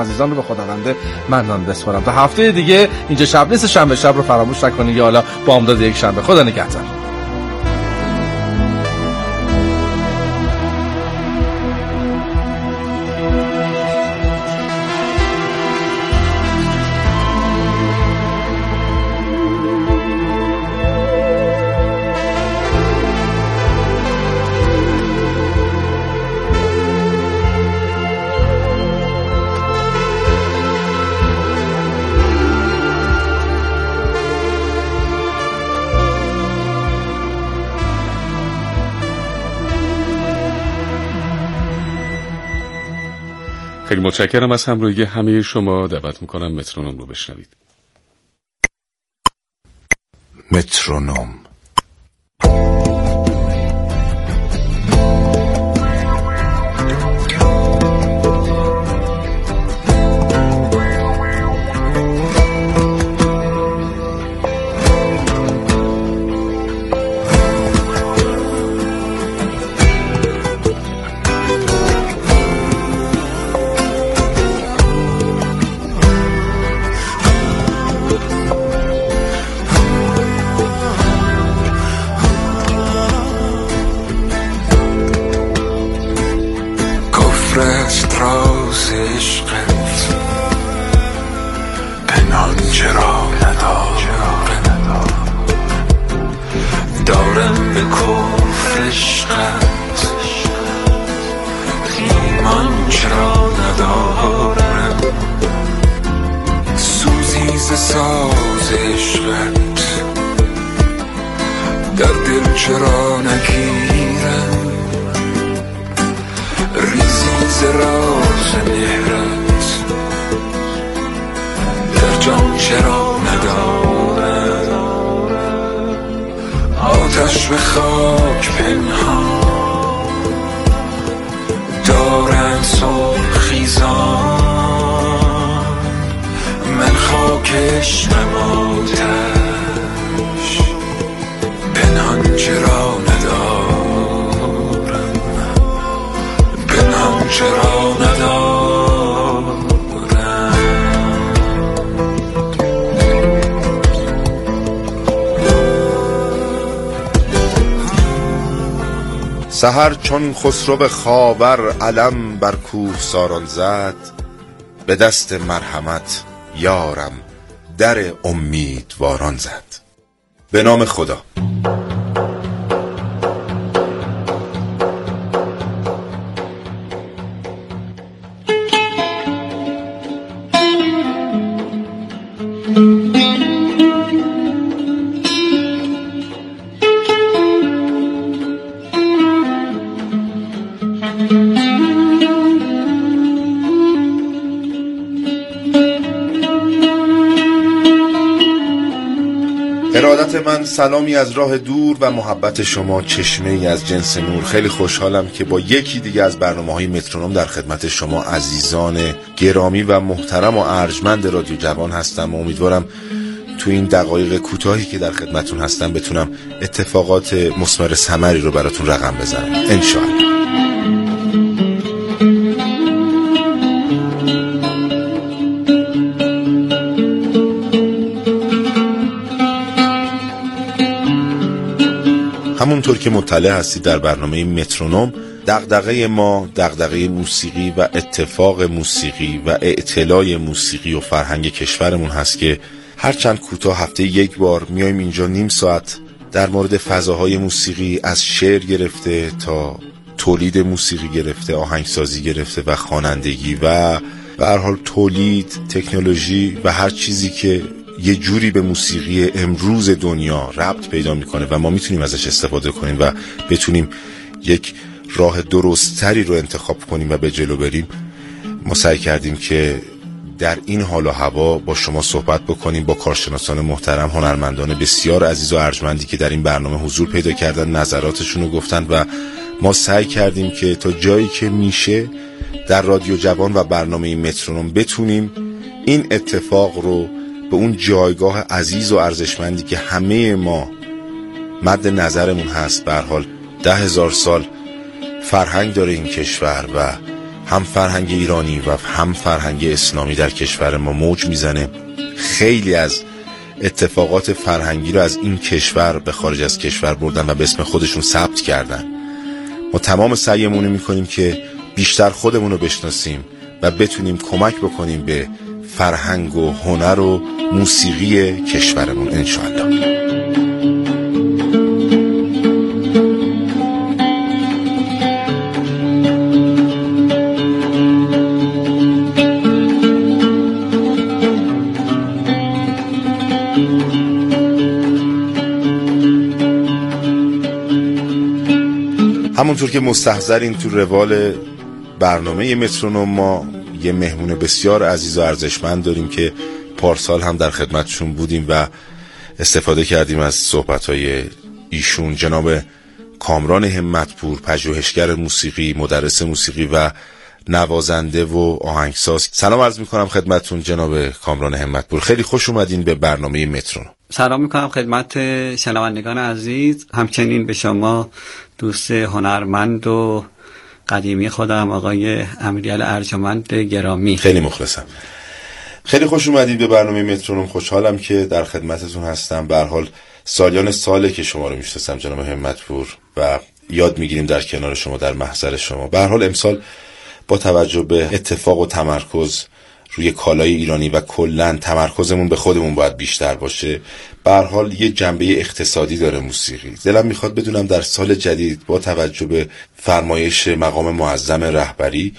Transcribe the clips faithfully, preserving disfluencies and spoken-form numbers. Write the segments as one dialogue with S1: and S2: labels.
S1: عزیزان رو به خداونده منان بسپارم. تا هفته دیگه اینجا شب نیست، شنبه شب رو فراموش نکنید یا حالا بامداد یک شنبه. خدا نگهدار.
S2: خیلی متشکرم از همراهی همه شما. دعوت میکنم مترونوم رو بشنوید.
S3: مترونوم.
S4: سحر چون خسرو خاور علم بر کوه ساران زد، به دست مرحمت یارم در امیدواران زد. به نام خدا. ارادت من سلامی از راه دور و محبت شما چشمه ای از جنس نور. خیلی خوشحالم که با یکی دیگه از برنامه‌های مترونوم در خدمت شما عزیزان گرامی و محترم و ارجمند رادیو جوان هستم و امیدوارم تو این دقایق کوتاهی که در خدمتون هستم بتونم اتفاقات مثمر ثمری رو براتون رقم بزنم انشاءالله. همونطور که مطلع هستید در برنامه مترونوم، دغدغه ما دغدغه موسیقی و اتفاق موسیقی و اعتلای موسیقی و فرهنگ کشورمون هست که هرچند کوتاه هفته یک بار میایم اینجا نیم ساعت در مورد فضاهای موسیقی از شعر گرفته تا تولید موسیقی گرفته، آهنگسازی گرفته و خوانندگی و به هر حال تولید، تکنولوژی و هر چیزی که یه جوری به موسیقی امروز دنیا ربط پیدا میکنه و ما میتونیم ازش استفاده کنیم و بتونیم یک راه درستری رو انتخاب کنیم و به جلو بریم. ما سعی کردیم که در این حال و هوا با شما صحبت بکنیم، با کارشناسان محترم، هنرمندان بسیار عزیز و ارجمندی که در این برنامه حضور پیدا کردن، نظراتشون رو گفتن و ما سعی کردیم که تا جایی که میشه در رادیو جوان و برنامه مترونوم بتونیم این اتفاق رو به اون جایگاه عزیز و ارزشمندی که همه ما مد نظرمون هست. به هر حال ده هزار سال فرهنگ داره این کشور و هم فرهنگ ایرانی و هم فرهنگ اسلامی در کشور ما موج میزنه. خیلی از اتفاقات فرهنگی رو از این کشور به خارج از کشور بردن و به اسم خودشون ثبت کردن. ما تمام سعیمون رو میکنیم که بیشتر خودمون رو بشناسیم و بتونیم کمک بکنیم به فرهنگ و هنر و موسیقی کشورمون انشاءالله. همونطور که مستحضرین تو روال برنامه مترونوم ما یه مهمون بسیار عزیز و ارزشمند داریم که پارسال هم در خدمتشون بودیم و استفاده کردیم از صحبت‌های ایشون، جناب کامران همتپور، پژوهشگر موسیقی، مدرس موسیقی و نوازنده و آهنگساز. سلام عرض میکنم خدمتتون جناب کامران همتپور، خیلی خوش اومدین به برنامه مترونوم.
S5: سلام میکنم خدمت شنوندگان عزیز، همچنین به شما دوست هنرمند و قدیمی خودم آقای امیرعلی ارجمند گرامی.
S4: خیلی مخلصم. خیلی خوش اومدید به برنامه مترونوم. خوشحالم که در خدمتتون هستم. به هر حال سالیان ساله که شما رو میشناسم جناب همتپور و یاد میگیریم در کنار شما، در محضر شما. به هر حال امسال با توجه به اتفاق و تمرکز روی کالای ایرانی و کلن تمرکزمون به خودمون باید بیشتر باشه. به هر حال یه جنبه اقتصادی داره موسیقی. دلم میخواد بدونم در سال جدید با توجه به فرمایش مقام معظم رهبری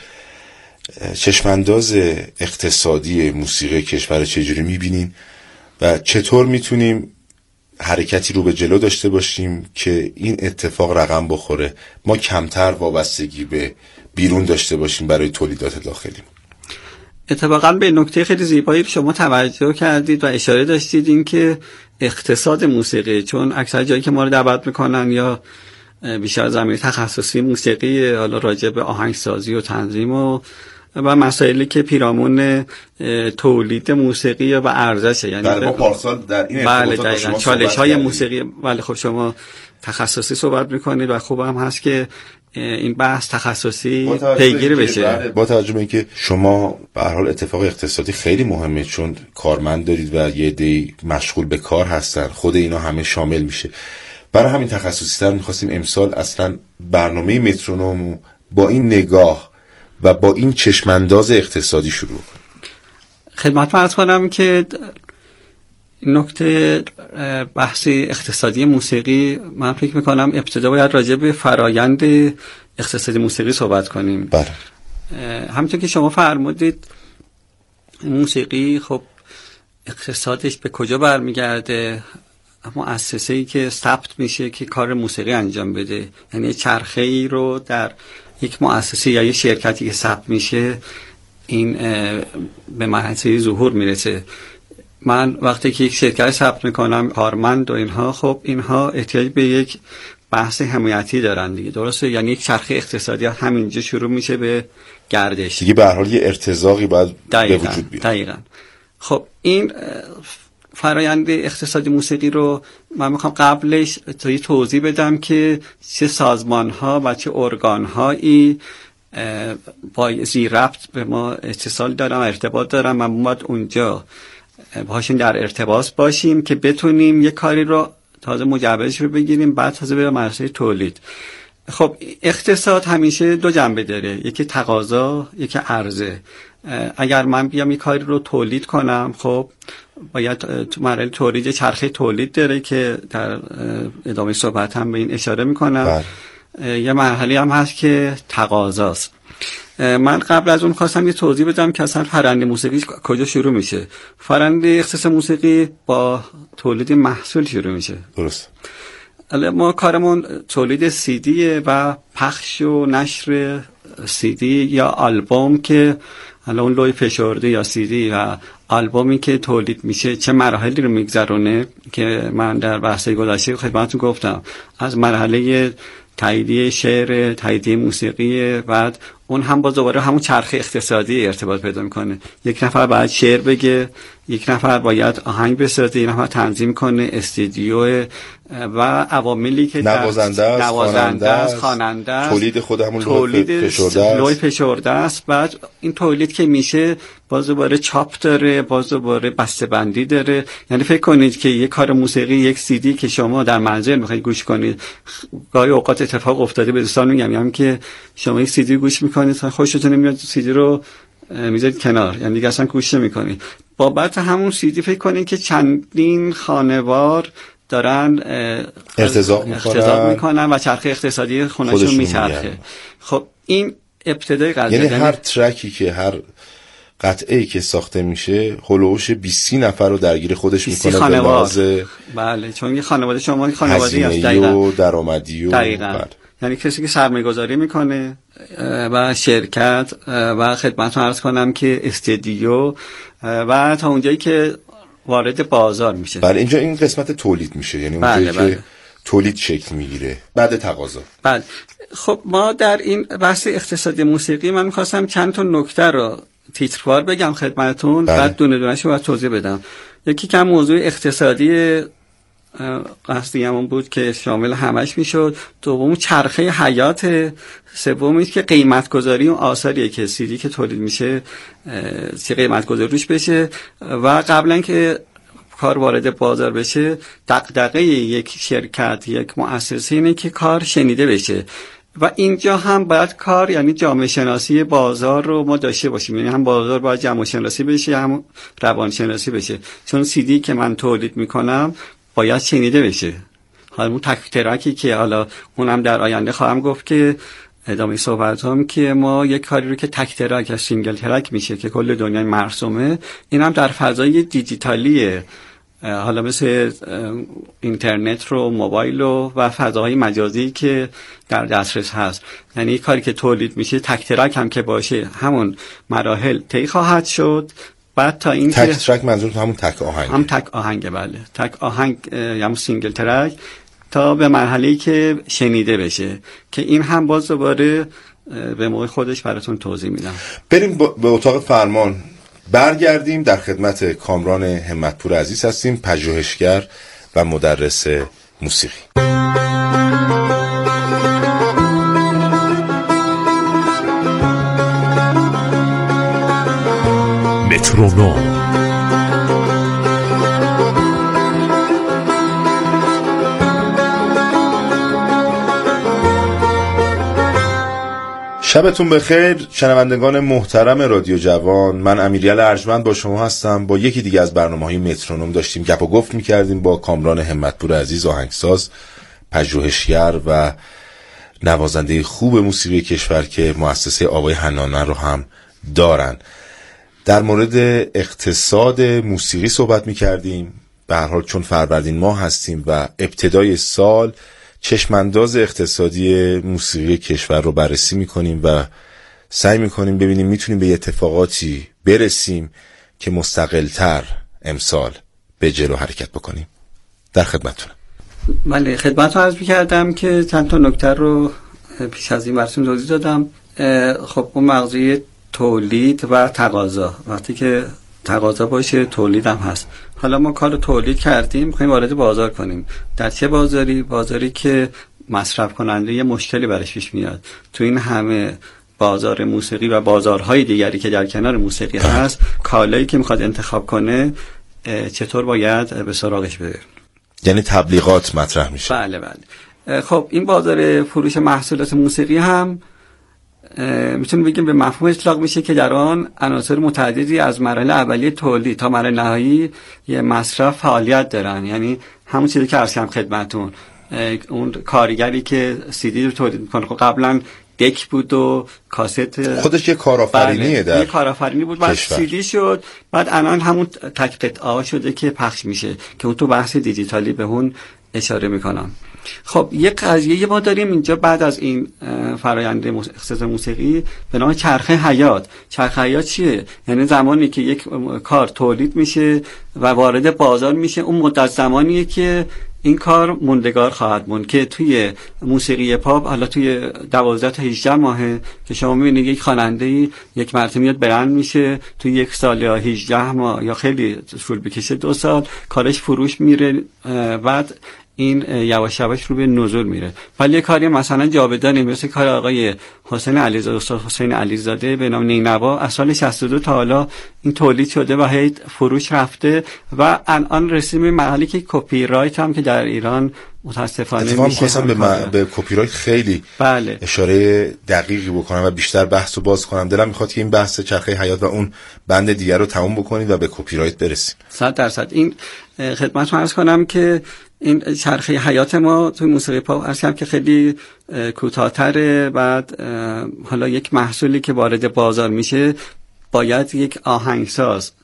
S4: چشمانداز اقتصادی موسیقی کشور چجوری میبینین و چطور میتونیم حرکتی رو به جلو داشته باشیم که این اتفاق رقم بخوره، ما کمتر وابستگی به بیرون داشته باشیم برای تولیدات داخلیم.
S5: اتفاقا به نکته خیلی زیبایی شما توجه کردید و اشاره داشتید این که اقتصاد موسیقی، چون اکثر جایی که ما رو دعوت میکنن یا بیشتر زمینه تخصصی موسیقی، حالا راجع به آهنگسازی و تنظیم و و مسائلی که پیرامون تولید موسیقی و ارزشه، یعنی
S4: بله ما پارسال در این ارتباطات شما
S5: چالش های موسیقی، ولی خب شما تخصصی صحبت میکنید و خوب هم هست که این بحث تخصصی پیگیری بشه.
S4: با توجه به اینکه شما به هر حال اتفاق اقتصادی خیلی مهمه، چون کارمند دارید و یه عده‌ای مشغول به کار هستن، خود اینا همه شامل میشه. برای همین تخصصی تر میخواستیم امسال اصلا برنامه مترونوم با این نگاه و با این چشمانداز اقتصادی شروع
S5: خدمت عرض کنم که نکته بحث اقتصادی موسیقی، من فکر میکنم ابتدا باید راجع به فرایند اقتصادی موسیقی صحبت کنیم.
S4: بله.
S5: همونطور که شما فرمودید موسیقی خب اقتصادش به کجا برمیگرده؟ مؤسسه‌ای که ثبت میشه که کار موسیقی انجام بده، یعنی چرخه‌ای رو در یک مؤسسه یا یک شرکتی که ثبت میشه این به مرحله ظهور میرسه. من وقتی که یک شرکت ثبت میکنم، کارمند و اینها، خب اینها احتیاج به یک بحث حمایتی دارن دیگه، درسته؟ یعنی یک چرخه اقتصادی همینجا شروع میشه به گردش
S4: دیگه. به هر حال یه ارتزاقی باید به وجود بیاد.
S5: دقیقاً. خب این فرایند اقتصادی موسیقی رو من میخوام قبلش تا توضیح بدم که چه سازمان ها و چه ارگان هایی با زیر ربط به ما اتصال دارن، ارتباط دارن، من باید اونجا باهاشون در ارتباط باشیم که بتونیم یک کاری رو تازه مجوزش رو بگیریم، بعد تازه به مرحله تولید. خب اقتصاد همیشه دو جنبه داره، یکی تقاضا، یکی عرضه. اگر من بیام یک کاری رو تولید کنم، خب باید تو مرحله تولید چرخه تولید داره که در ادامه صحبت هم به این اشاره میکنم. یه مرحله هم هست که تقاضاست. من قبل از اون خواستم یه توضیح بدم که اصلا فرآیند موسیقی کجا شروع میشه. فرآیند اقتصاد موسیقی با تولید محصول شروع میشه.
S4: درست.
S5: ما کارمون تولید سی دی و پخش و نشر سی دی یا آلبوم، که حالا اون لوی فشرده یا سی دی و آلبومی که تولید میشه چه مراحلی رو میگذرونه که من در بحث گذشته خدمتتون گفتم. از مرحله تاییدیه شعر، تاییدیه موسیقی، بعد اون هم باز دوباره همون چرخه اقتصادی ارتباط پیدا میکنه. یک نفر باید شعر بگه، یک نفر باید آهنگ بسازه، یک نفر تنظیم کنه، استودیو و عواملی که
S4: نوازنده است،
S5: نوازنده است، خواننده است،
S4: تولید خود همون
S5: تولید
S4: فشرده است.
S5: لوح فشرده است. بعد این تولید که میشه باز دوباره چاپ داره، باز دوباره بسته‌بندی داره. یعنی فکر کنید که یک کار موسیقی، یک سی دی که شما در منزل میخواید گوش کنید، گاهی اوقات اتفاق افتاده به دوستان میگم میگم که شما یک سی دی گوش میکنید، خوشتون نمیاد، سی دی رو میذارید کنار، یعنی دیگه اصلا گوش نمیکنید. بابت همون سی دی فکر کنید که چندین خانوار دارن
S4: ارتزاق میکنن,
S5: میکنن و چرخه اقتصادی خونه‌شون میچرخه. خب این ابتدای قضیه،
S4: یعنی هر ترکی که هر قطعه‌ای که ساخته میشه هولوش بیست نفر رو درگیر خودش میکنه به لحاظ
S5: بله، چون یه خانواده شما یه خانواده‌ای هست
S4: دقیقاً و درآمدی و
S5: دقیقاً. یعنی کسی که سرمایه گذاری میکنه و شرکت و خدمتتون عرض کنم که استودیو و تا اونجایی که وارد بازار میشه.
S4: بله، اینجا این قسمت تولید میشه، یعنی اونجایی بله، بله. که تولید شکل میگیره بعد تقاضا.
S5: بله. خب ما در این بحث اقتصادی موسیقی من میخواستم چند تا نکته رو تیتروار بگم خدمتتون، بله. بعد دونه دونه‌شو باید توضیح بدم. یکی که موضوع اقتصادی قصدی همون بود که شامل همش میشد، دوم چرخه حیات، سومی که قیمت گذاری اون آثاریه که سیدی که تولید میشه چه قیمت گذاری روش بشه و قبلا که کار وارد بازار بشه دغدغه یک شرکت، یک مؤسسه اینه که کار شنیده بشه و اینجا هم باید کار یعنی جامعه شناسی بازار رو ما داشته باشیم، یعنی هم بازار باید جامعه شناسی بشه هم روان شناسی بشه، چون سیدی که من تولید میکنم باید شنیده بشه. حالا اون تک ترکی که حالا اونم در آینده خواهم گفت که ادامه صحبت هم که ما یک کاری رو که تک ترک یا سینگل ترک میشه که کل دنیای مرسومه، این هم در فضای دیجیتالیه، حالا مثل اینترنت رو، موبایل رو و فضاهای مجازی که در دسترس هست. یعنی کاری که تولید میشه تک ترک هم که باشه همون مراحل طی خواهد شد. بعد تا این
S4: تک ترک منظور همون تک آهنگ،
S5: هم تک آهنگ بله، تک آهنگ یا سینگل ترک تا به مرحله‌ای که شنیده بشه که این هم باز دوباره به موقع خودش براتون توضیح میدم.
S4: بریم به اتاق فرمان برگردیم. در خدمت کامران همتپور عزیز هستیم، پژوهشگر و مدرس موسیقی.
S3: مترونوم.
S4: شبتون بخیر شنوندگان محترم رادیو جوان، من امیرعلی ارجمند با شما هستم. با یکی دیگه از برنامه‌های مترونوم داشتیم گپ و گفت می‌کردیم با کامران همتپور عزیز، آهنگساز، پژوهشگر و نوازنده خوب موسیقی کشور که مؤسسه آوای حنانه رو هم دارن. در مورد اقتصاد موسیقی صحبت می‌کردیم. به هر حال چون فروردین ماه هستیم و ابتدای سال، چشمانداز اقتصادی موسیقی کشور رو بررسی میکنیم و سعی میکنیم ببینیم میتونیم به اتفاقاتی برسیم که مستقلتر امسال به جلو حرکت بکنیم. در خدمتتونم.
S5: بله، خدمتتون عرض میکردم که چند تا نکته رو پیش از این براتون توضیح دادم. خب اون مغزی تولید و تقاضا، وقتی که تقاضا باشه تولید هم هست. حالا ما کار تولید کردیم، می‌خوایم وارد بازار کنیم. در چه بازاری؟ بازاری که مصرف کننده یه مشکلی برش پیش میاد. تو این همه بازار موسیقی و بازارهای دیگری که در کنار موسیقی هست، کالایی که میخواد انتخاب کنه چطور باید به سراغش بره.
S4: یعنی تبلیغات مطرح میشه.
S5: بله بله. خب این بازار فروش محصولات موسیقی هم میتونیم بگیم به مفهوم اطلاق میشه که در آن عناصر متعددی از مراحل اولیه تولید تا مراحل نهایی یه مصرف فعالیت دارن. یعنی همون چیزی که عرض کردم خدمتتون، اون کارگری که سی دی رو تولید میکنه، خب قبلا دک بود و کاست،
S4: خودش یه کارآفرینیه، در
S5: یه کارآفرینی بود، بعد سی دی شد، بعد الان همون تک قطعه شده که پخش میشه که اون تو بحث دیجیتالی به اون اشاره میکنم. خب یه قضیه ما داریم اینجا بعد از این فرآیند اقتصاد موسیقی به نام چرخه حیات. چرخه حیات چیه؟ یعنی زمانی که یک کار تولید میشه و وارد بازار میشه، اون مدت زمانیه که این کار موندگار خواهد موند که توی موسیقی پاپ حالا توی دوازده تا هجده ماهه که شما می‌بینید یک خواننده یک مرتبه میاد برند میشه توی یک سال یا هجده ماه یا خیلی طول بکشه دو سال کارش فروش میره، بعد این یواش یواش رو به نزول میره. ولی کاری مثلا جاودانی مثل کار آقای حسین علیزاده، استاد حسین علیزاده به نام نینوا، از سال شصت و دو تا حالا این تولید شده و هی فروش رفته و الان رسیدیم به مرحله که کپی رایت هم که در ایران متاسفانه
S4: اتفاقا
S5: میشه.
S4: می‌خواستم به, م... به کپی رایت خیلی
S5: بله.
S4: اشاره دقیقی بکنم و بیشتر بحث رو باز کنم. دلم میخواد که این بحث چرخه حیات و اون بند دیگر رو تموم بکنید و به کپی رایت برسیم.
S5: صد درصد. این خدمتتون عرض کنم که این چرخه حیات ما توی موسیقی پاپ عرض کردم که خیلی کوتاه‌تره. بعد حالا یک محصولی که وارد بازار میشه باید یک آهنگساز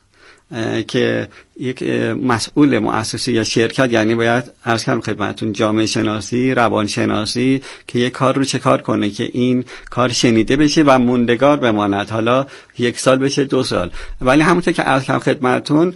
S5: که یک مسئول مؤسسه یا شرکت، یعنی باید عرض کنم خدمتتون جامعه شناسی، روان شناسی که یک کار رو چه کار کنه که این کار شنیده بشه و موندگار بماند، حالا یک سال بشه دو سال. ولی همونطور که عرض کردم خدمتتون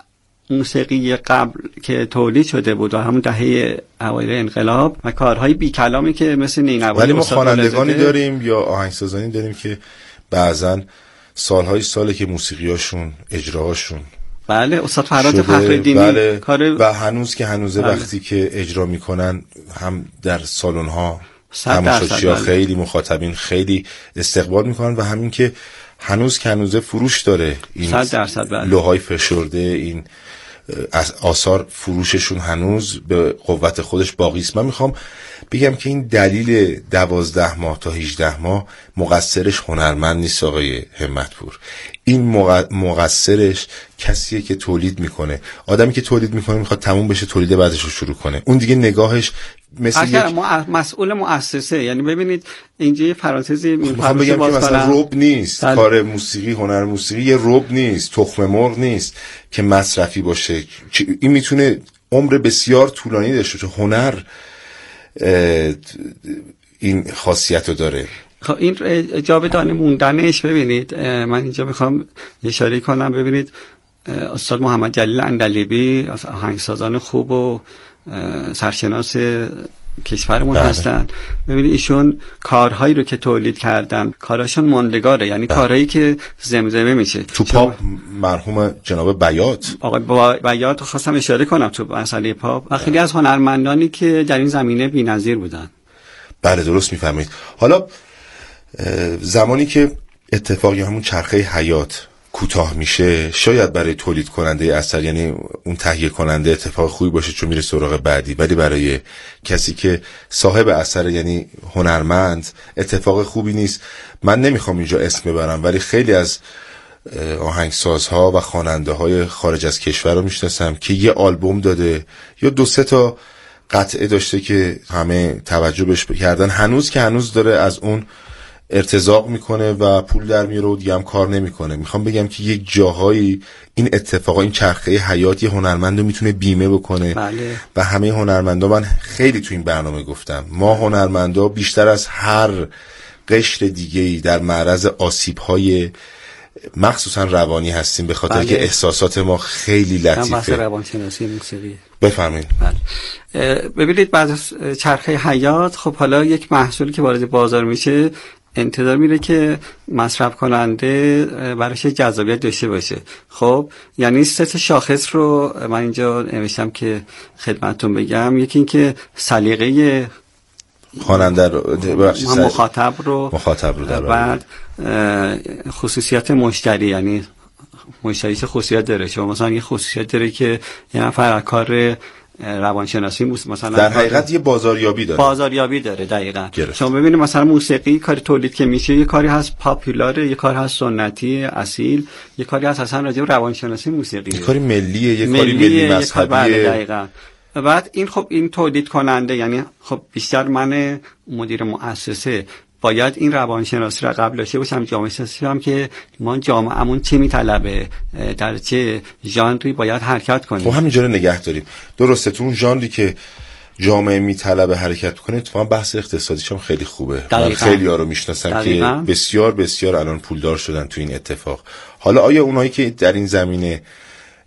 S5: موسیقی قبل که تولید شده بود و همون دهه اوایل انقلاب و کارهای بی کلامی که مثل نینوا،
S4: ولی ما خوانندگانی داریم یا آهنگسازانی داریم که بعضن سالهای ساله که موسیقیاشون اجراهاشون
S5: بله استاد فراد فخرالدینی
S4: بله
S5: کار
S4: و هنوز که هنوزه
S5: بله.
S4: وقتی که اجرا میکنن هم در سالن‌ها تماشاچی‌ها بله. خیلی مخاطبین خیلی استقبال میکنن و همین که هنوز که هنوزه فروش داره این
S5: بله.
S4: لوهای فشرده، این آثار فروششون هنوز به قوت خودش باقی است. من میخوام بگم که این دلیل دوازده ماه تا هجده ماه مقصرش هنرمند نیست آقای همتپور، این مقصرش کسیه که تولید میکنه. آدمی که تولید میکنه میخواد تموم بشه تولید بعدش رو شروع کنه، اون دیگه نگاهش مثل یک
S5: مسئول مؤسسه. یعنی ببینید اینجا یه پرانتزی
S4: میخوام بگم که مثلا رب نیست دل... کار موسیقی، هنر موسیقی یه رب نیست، تخم مرغ نیست که مصرفی باشه. این میتونه عمر بسیار طولانی داشته باشه. هنر این خاصیت رو داره.
S5: خب این جاودانه موندنش ببینید، من اینجا میخوام اشاره کنم. ببینید استاد محمد جلیل عندلیبی از آهنگسازان خوب و سرشناس کشورمون
S4: بله.
S5: هستن. ببینید ایشون کارهایی رو که تولید کردن کاراشون ماندگاره، یعنی بله. کارهایی که زمزمه میشه.
S4: تو پاپ مرحوم جناب بیات،
S5: آقای بیات خواستم اشاره کنم تو مسئله پاپ و خیلی از هنرمندانی که در این زمینه بی‌نظیر بودن.
S4: بله درست میفهمید. حالا زمانی که اتفاقی همون چرخه حیات کوتاه میشه، شاید برای تولید کننده اثر، یعنی اون تهیه کننده، اتفاق خوبی باشه چون میره سراغ بعدی، ولی برای کسی که صاحب اثر یعنی هنرمند اتفاق خوبی نیست. من نمیخوام اینجا اسم ببرم ولی خیلی از آهنگسازها و خواننده های خارج از کشور رو میشناسم که یه آلبوم داده یا دو سه تا قطعه داشته که همه توجه بهش کردن، هنوز که هنوز داره از اون ارتزاق میکنه و پول در میاره و دیگه هم کار نمیکنه. میخوام بگم که یک جاهایی این اتفاقا، این چرخه حیات یه هنرمند رو میتونه بیمه بکنه.
S5: بله.
S4: و همه هنرمندا، من خیلی تو این برنامه گفتم، ما هنرمندا بیشتر از هر قشر دیگه‌ای در معرض آسیب‌های مخصوصا روانی هستیم به خاطر بله. که احساسات ما خیلی لطیفه.
S5: بحث روانشناسی موسیقی.
S4: بفرمایید.
S5: بله. ببینید بعد از چرخه حیات خب حالا یک محصولی که وارد بازار میشه انتظار میره که مصرف کننده براش جذابیت داشته باشه. خب یعنی سه تا شاخص رو من اینجا نوشتم که خدمتتون بگم. یکی این که سلیقه
S4: خواننده رو
S5: مخاطب رو
S4: مخاطب رو در
S5: بعد خصوصیت مشتری، یعنی مشتری چه خصوصیت داره. شما مثلا یه خصوصیت داره که یه نفر کار روانشناسی مثلا
S4: در حقیقت یه بازاریابی داره
S5: بازاریابی داره دقیقاً.
S4: گرفت.
S5: شما ببینید مثلا موسیقی کاری تولید که میشه، یه کاری هست پاپولار، یه کاری هست سنتی اصیل، یه کاری هست اصلا راجع به روانشناسی موسیقی،
S4: یه کاری ملیه، یه
S5: ملی،
S4: کاری ملی مذهبیه.
S5: دقیقاً. بعد این خب این تولید کننده، یعنی خب بیشتر من مدیر مؤسسه باید این روانشناسی را قبل داشته باشم، جامعه شناسی هم که ما جامعهمون چه میطلبه، در چه ژانری باید حرکت کنیم.
S4: خب همینجوری نگه داریم. درسته تو اون ژانری که جامعه میطلبه حرکت کنه، اتفاقا بحث اقتصادیش هم خیلی خوبه.
S5: دقیقا.
S4: من خیلی ها رو میشناسم که بسیار بسیار الان پولدار شدن تو این اتفاق. حالا آیا اونایی که در این زمینه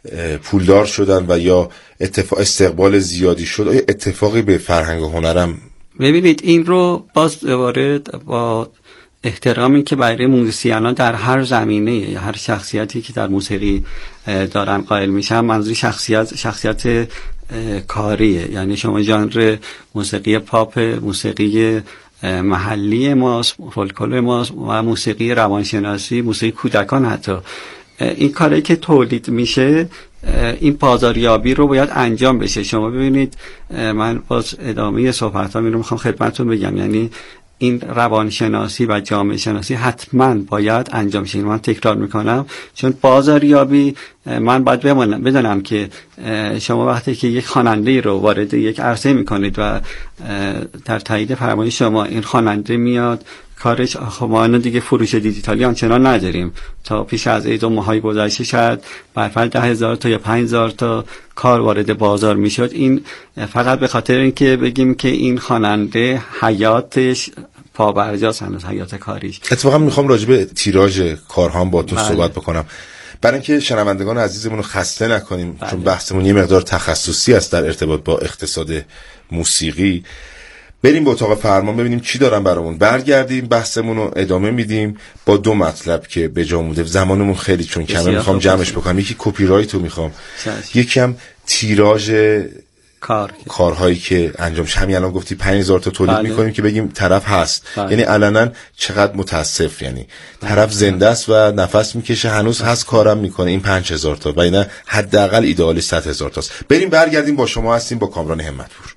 S4: پولدار شدن و یا اتفاق استقبال زیادی شد، آیا اتفاقی به فرهنگ و هنرم؟
S5: ببینید این رو باز دوباره با احترامی که برای موسیقیانان در هر زمینه یا هر شخصیتی که در موسیقی دارن قائل میشن، منظور شخصیت شخصیت کاریه. یعنی شما ژانر موسیقی پاپ، موسیقی محلی ماست، فولکلور ماست و موسیقی روانشناسی، موسیقی کودکان، حتی این کاری که تولید میشه این بازاریابی رو باید انجام بشه. شما ببینید من باز ادامه صحبت ها می رو میخوام خدمتتون بگم، یعنی این روانشناسی و جامعه شناسی حتما باید انجام شه. من تکرار میکنم چون بازاریابی من باید بدونم که شما وقتی که یک خواننده رو وارد یک عرصه میکنید و در تایید فرمایش شما این خواننده میاد کارش، خب ما دیگه فروش دیجیتالی آنچنان نداریم. تا پیش از عید و ماهای گذشته شاید برفرض ده هزار تا یا پنج هزار تا کار وارد بازار میشد. این فقط به خاطر اینکه بگیم که این خواننده حیاتش پابرجاست، هنوز حیات کاریش.
S4: اتفاقا میخوام راجع به تیراژ کارهام با تو
S5: بله.
S4: صحبت بکنم، برای اینکه شنوندگان عزیزمون رو خسته نکنیم.
S5: بله.
S4: چون بحثمون یه مقدار تخصصی است در ارتباط با اقتصاد موسیقی. بریم به اتاق فرمان ببینیم چی دارن برامون، برگردیم بحثمون رو ادامه میدیم با دو مطلب که به جا مونده. زمانمون خیلی چون کمه میخوام جمعش بکنم. یکی کپی رایت رو میخوام، یکی هم تیراژ
S5: کار
S4: کارهایی که انجام شه. همین الان گفتی پنج هزار تا تولید
S5: بله.
S4: میکنیم که بگیم طرف هست،
S5: بله.
S4: یعنی علنا چقدر متاسف، یعنی
S5: بله.
S4: طرف زنده است و نفس میکشه، هنوز بله. هست کارم میکنه. این پنج هزار تا و اینا حداقل ایدئالی صد هزار تاست. بریم برگردیم، با شما هستیم با کامران همتپور.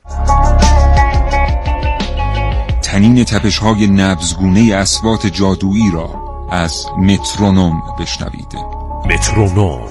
S6: تنین تپش‌های نبضگونه اصوات جادویی را از مترونوم بشنوید.
S3: مترونوم.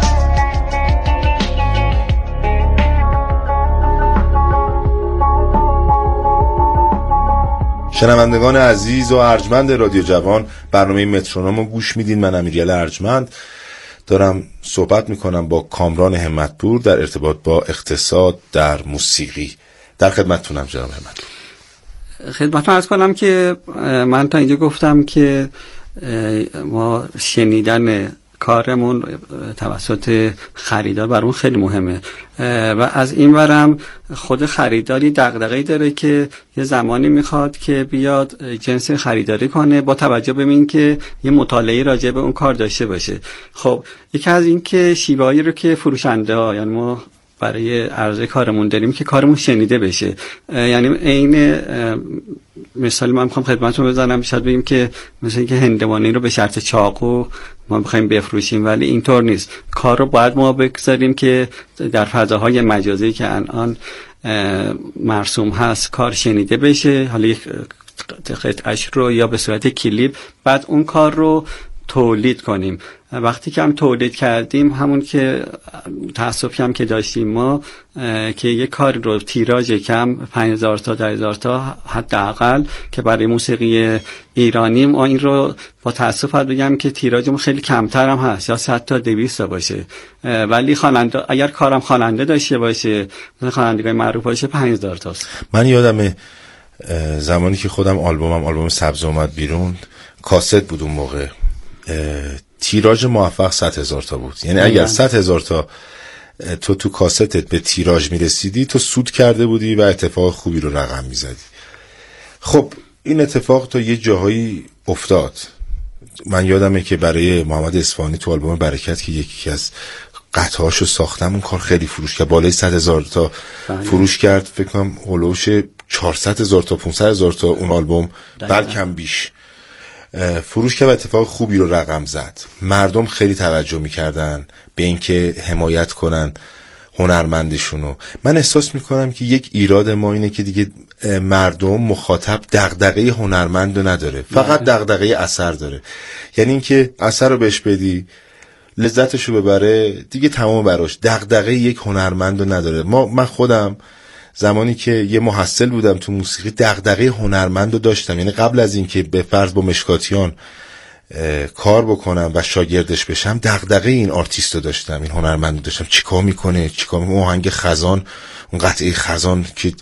S4: شنوندگان عزیز و ارجمند رادیو جوان، برنامه مترونوم رو گوش میدین. من امیرعلی ارجمند دارم صحبت میکنم با کامران همتپور در ارتباط با اقتصاد در موسیقی. در خدمتتونم جناب همتپور.
S5: خدمتتون عرض کنم که من تا اینجا گفتم که ما شنیدن کارمون توسط خریدار برامون خیلی مهمه و از این ورم خود خریداری دغدغه‌ای داره که یه زمانی میخواد که بیاد جنس خریداری کنه با توجه به این که یه مطالعه راجع به اون کار داشته باشه. خب یکی از این که شیوهایی رو که فروشنده ها، یعنی ما برای عرضه کارمون داریم که کارمون شنیده بشه، یعنی این مثال من میخوام خدمتتون بزنم، شاید بگیم که مثلا اینکه هندوانه رو به شرط چاقو ما میخوایم بفروشیم، ولی اینطور نیست. کار رو باید ما بگذاریم که در فضاهای مجازی که الان مرسوم هست کار شنیده بشه، حالا یک قطعش رو یا به صورت کلیپ، بعد اون کار رو تولید کنیم. وقتی که هم تولید کردیم، همون که تأسفی هم که داشتیم ما که یک کاری رو تیراژ کم پنج هزار تا ده هزار تا حداقل که برای موسیقی ایرانی ما این رو با تأسف بگم که تیراژمون خیلی کمتر هم هست، یا صد تا دویست تا باشه، ولی خواننده اگر کارم خواننده داشته باشه، مثلا خوانندگان معروف باشه، پنج هزار تاست.
S4: من یادمه زمانی که خودم آلبومم آلبوم سبز اومد بیرون، کاست بود اون موقع، تیراژ موفق صد هزار تا بود. یعنی اگر صد هزار تا تو تو کاستت به تیراژ میرسیدی، تو سود کرده بودی و اتفاق خوبی رو رقم میزدی. خب این اتفاق تا یه جاهایی افتاد. من یادمه که برای محمد اصفهانی تو آلبوم برکت که یکی از قطعاشو ساختم، اون کار خیلی فروش کرد، بالای صد هزار تا فروش کرد. فکر کنم هولوش چهارصد هزار تا پانصد هزار تا اون آلبوم، بلکم بیش فروش که اتفاق خوبی رو رقم زد. مردم خیلی توجه میکردن به اینکه حمایت کنن هنرمندشونو. من احساس میکنم که یک ایراد ما اینه که دیگه مردم مخاطب دغدغه هنرمند رو نداره، فقط دغدغه اثر داره. یعنی اینکه اثر رو بهش بدی، لذتشو ببره، دیگه تمام براش، دغدغه یک هنرمند رو نداره. ما من خودم زمانی که یه محصل بودم تو موسیقی، دغدغه هنرمند رو داشتم. یعنی قبل از این که به فرض با مشکاتیان کار بکنم و شاگردش بشم، دغدغه این آرتیست رو داشتم، این هنرمند رو داشتم. چیکار میکنه چیکار میکنه اون آهنگ خزان، اون قطعه خزان که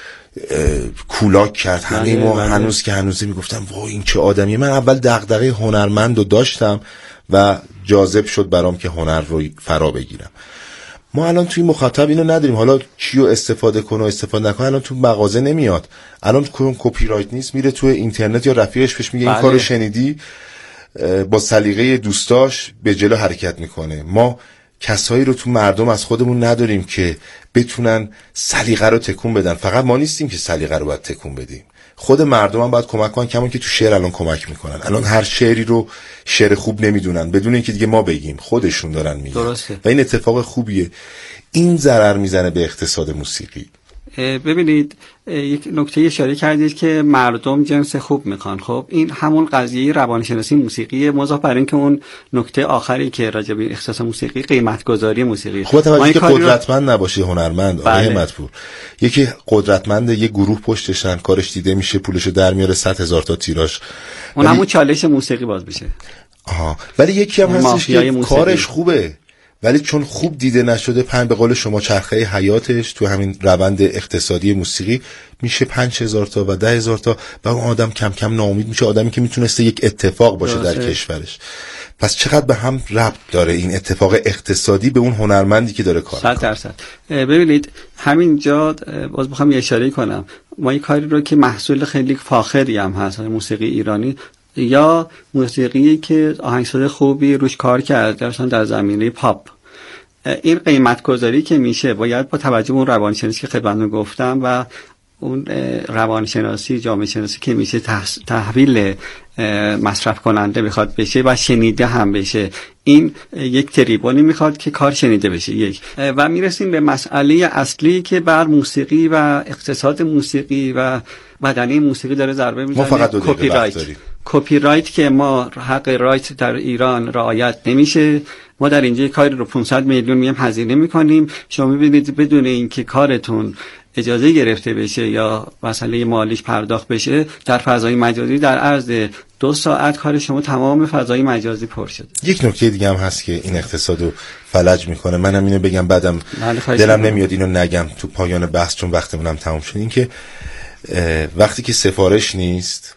S4: کولاک کرد، همه ما هنوز که هنوزه میگفتم وای این چه آدمیه. من اول دغدغه هنرمند رو داشتم و جاذب شد برام که هنر رو فرا بگیرم. ما الان توی مخاطب اینو نداریم، حالا کیو استفاده کنه و استفاده نکنه الان تو مغازه نمیاد، الان کپی رایت نیست، میره تو اینترنت یا رفیقش بهش میگه این
S5: بله.
S4: کارو شنیدی، با سلیقه دوستاش به جلو حرکت میکنه. ما کسایی رو تو مردم از خودمون نداریم که بتونن سلیقه رو تکون بدن. فقط ما نیستیم که سلیقه رو باید تکون بدیم، خود مردم هم باید کمک کنن، کمون که تو شعر الان کمک میکنن. الان هر شعری رو شعر خوب نمیدونن بدون اینکه دیگه ما بگیم، خودشون دارن میگن.
S5: درسته.
S4: و این اتفاق خوبیه. این ضرر میزنه به اقتصاد موسیقی.
S5: ببینید یک نکته اشاره کردید که مردم جنس خوب میخوان. خب این همون قضیه روانشناسی موسیقی، مضاف بر این که اون نکته آخری که راجع به اختصاص موسیقی، قیمت گذاری موسیقی.
S4: خب توجه که قدرتمند
S5: رو...
S4: نباشه هنرمند. آقای همت‌پور یکی قدرتمند، یه گروه پشتشن، کارش دیده میشه، پولشو در میاره، صد هزار تا تیراژ،
S5: اون همون چالش موسیقی باز بشه.
S4: آها. ولی یکی هم هستش که کارش خوبه ولی چون خوب دیده نشده، پنج به قول شما چرخه حیاتش تو همین روند اقتصادی موسیقی میشه پنج هزار تا و ده هزار تا و اون آدم کم کم ناامید میشه، آدمی که میتونسته یک اتفاق باشه در کشورش. پس چقدر به هم ربط داره این اتفاق اقتصادی به اون هنرمندی که داره کار
S5: صد درصد. ببینید همینجا باز میخوام یه اشاره کنم، ما این کاری رو که محصول خیلی فاخری هم هست موسیقی ایرانی یا موسیقی که آهنگساز خوبی روش کار کرده مثلا در زمینه پاپ، این قیمت گذاری که میشه باید با توجه به اون روانشناسی که خدمتتون گفتم و اون روانشناسی جامعه شناسی که میشه تحویل مصرف کننده بخواد بشه و شنیده هم بشه. این یک تریبونی میخواد که کار شنیده بشه. یک و میرسیم به مسئله اصلی که بر موسیقی و اقتصاد موسیقی و بدنه موسیقی داره ضربه میزنه.
S4: ما فقط دو
S5: کپی رایت. کپی رایت که ما حق رایت در ایران رعایت نمیشه. ما در اینجا کاری رو پانصد میلیون میام هزینه میکنیم، شما میبینید بدون اینکه کارتون اجازه گرفته بشه یا مسئله مالیش پرداخت بشه در فضای مجازی در عرض دو ساعت کار شما تمام فضای مجازی پر شده.
S4: یک نکته دیگه هم هست که این اقتصادو فلج میکنه، منم اینو بگم بعدم دلم نمیاد اینو نگم تو پایان بحث چون وقتمونم تموم شد، این که وقتی که سفارش نیست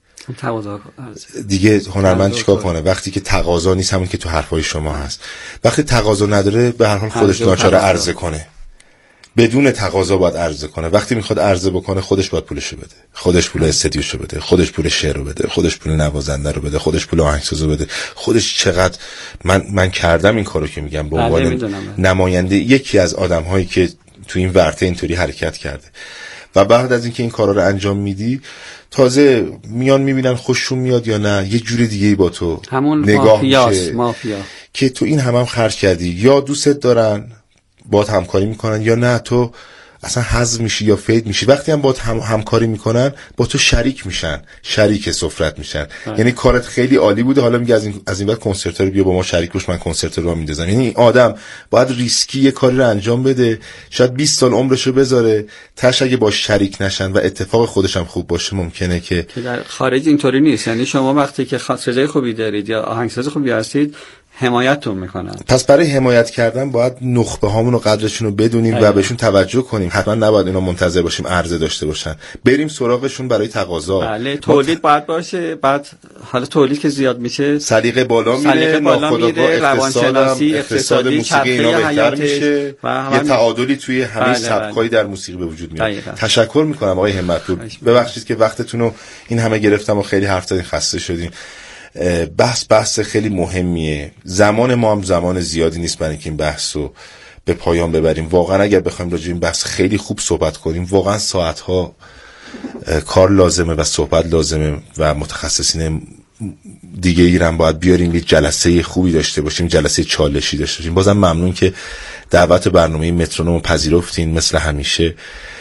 S4: دیگه هنرمند چیکار کنه؟ وقتی که تقاضا نیست، همون که تو حرفای شما هست، وقتی تقاضا نداره به هر حال خودش ناچاره عرضه کنه، بدون تقاضا باید عرضه کنه. وقتی میخواد عرضه بکنه خودش باید پولشو بده، خودش پول استدیوشو بده، خودش پول شعر رو بده، خودش پول نوازنده رو بده، خودش پول آهنگسازو بده، خودش چقدر من من کردم این کارو که میگم به عنوان نماینده یکی از آدم‌هایی که تو این ورطه اینطوری حرکت کرده. و بعد از اینکه این کارا رو انجام میدی تازه میان میبینن خوششون میاد یا نه، یه جور دیگه با تو نگاه میشه
S5: مافیا.
S4: که تو این هم هم خرج کردی، یا دوستت دارن باهات همکاری میکنن یا نه تو اصلا حذف میشی یا فید میشی. وقتی هم باهات هم همکاری میکنن با تو شریک میشن، شریک سفرت میشن. اه. یعنی کارت خیلی عالی بوده، حالا میگه از این از این بعد کنسرت رو بیا با ما شریک باش، من کنسرت رو میندازم. یعنی این آدم باید ریسکی یه کاری رو انجام بده، شاید بیست سال عمرشو بذاره، تاش اگه باش شریک نشن و اتفاق خودش هم خوب باشه ممکنه که
S5: که در خارج اینطوری نیست. یعنی شما وقتی که صدای خوبی دارید یا آهنگساز خوبی هستید حمایتتون میکنن.
S4: پس برای حمایت کردن باید نخبه هامون و قدرشون رو بدونیم و بهشون توجه کنیم. حتما نباید اینا منتظر باشیم عرضه داشته باشن، بریم سراغشون برای تقاضا.
S5: بله تولید باید باشه. بعد حالا تولید که زیاد میشه
S4: سلیقه بالا میره، ناخودآگاه روانشناسی اقتصاد موسیقی اینا بهتر میشه و یه تعادلی توی همه سبکای در موسیقی به وجود میاد. تشکر میکنم آقای همت‌پور، ببخشید که وقتتون رو این همه گرفتم و خیلی حرف زدین، خسته شدیم. بحث بحث خیلی مهمیه، زمان ما هم زمان زیادی نیست برای اینکه این بحث رو به پایان ببریم. واقعا اگر بخوایم راجع به این بحث خیلی خوب صحبت کنیم واقعا ساعتها کار لازمه و صحبت لازمه و متخصصین دیگه ایران باید بیاریم، یه جلسه خوبی داشته باشیم، جلسه چالشی داشته باشیم. بازم ممنون که دعوت برنامه مترونوم پذیرفتین مثل همیشه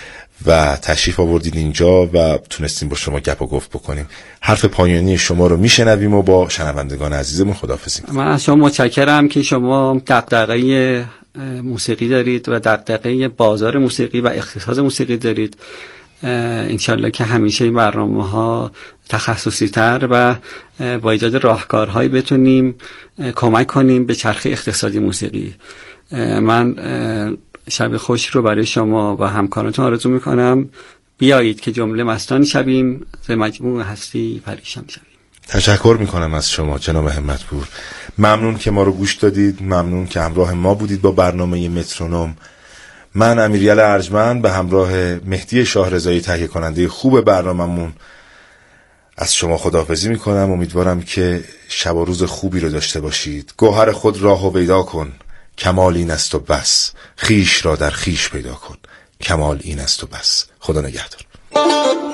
S4: و تشریف آوردید اینجا و تونستیم با شما گپ و گفت بکنیم. حرف پایانی شما رو میشنویم و با شنوندگان عزیزمون خداحافظی.
S5: من از شما متشکرم که شما دغدغه موسیقی دارید و دغدغه بازار موسیقی و اقتصاد موسیقی دارید. انشالله که همیشه این برنامه ها تخصصی تر و با ایجاد راهکارهایی بتونیم کمک کنیم به چرخه اقتصادی موسیقی. من شب خوش رو برای شما و همکارانتون آرزو میکنم. بیایید که جمله مستان شویم، ز مجموع هستی پریشان شویم.
S4: تشکر میکنم از شما جناب همت‌پور. ممنون که ما رو گوش دادید، ممنون که همراه ما بودید با برنامه مترونوم. من امیریل ارجمند به همراه مهدی شاهرضایی تهیه کننده خوب برنامه‌مون از شما خداحافظی میکنم. امیدوارم که شب و روز خوبی رو داشته باشید. گوهر خود راه و پیدا کن، کمال این است و بس. خیش را در خیش پیدا کن، کمال این است و بس. خدا نگهدار.